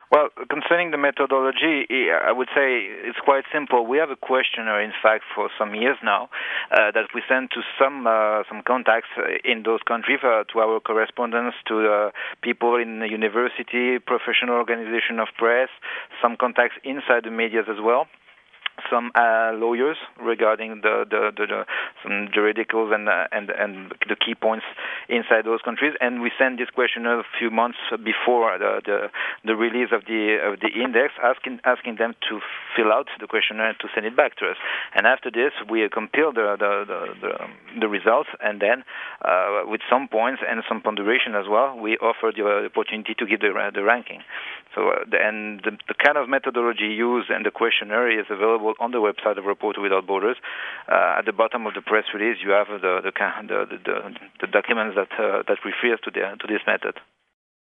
Well, concerning the methodology, I would say it's quite simple. We have a questionnaire, in fact, for some years now, that we send to some contacts in those countries, to our correspondents, to people in the university, professional organization of press, some contacts inside the media as well. Some lawyers regarding some juridicals and the key points inside those countries, and we send this questionnaire a few months before the release of the index, asking them to fill out the questionnaire and to send it back to us. And after this, we compile the results, and then with some points and some ponderation as well, we offer the opportunity to give the ranking. So the kind of methodology used and the questionnaire is available on the website of Reporters Without Borders. At the bottom of the press release, you have the documents that refers to this method.